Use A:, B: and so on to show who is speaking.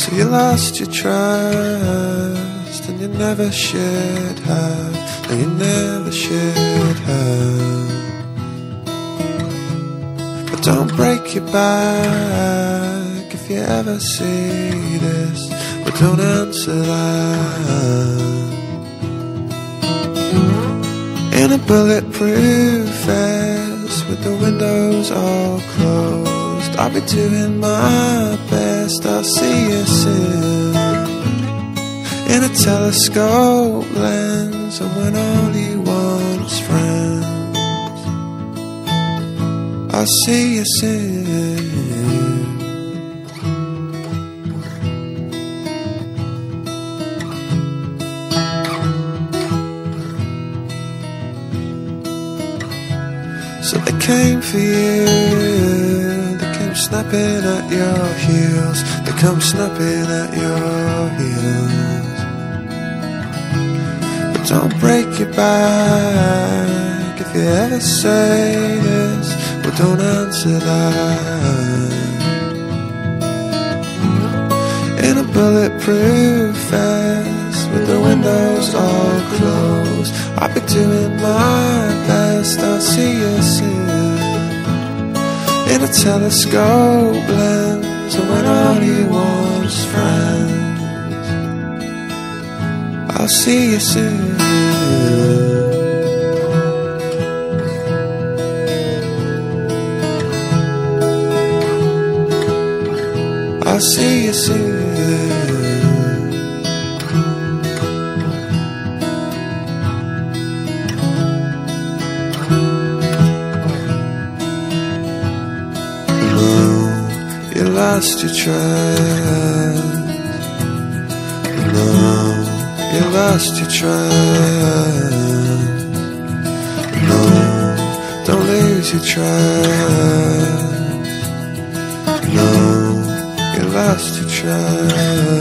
A: You lost your trust, and you never should have. No, you never should have. But don't break your back if you ever see this. But don't answer that. In a bulletproof vest with the windows all closed, I'll be doing my best. I'll see you soon. In a telescope lens, and when all you want is friends, I'll see you soon. So they came for you, they came snapping at your heels, they come snapping at your heels. But don't break your back if you ever say this. Well, don't answer that. In a bulletproof vest with the windows all closed, I'll be doing my best. I'll see you soon. In a telescope lens, and when all you want is friends, I'll see you soon. I'll see you soon. You lost your trust. No, you lost your trust. No, don't lose your trust. No, you lost your trust.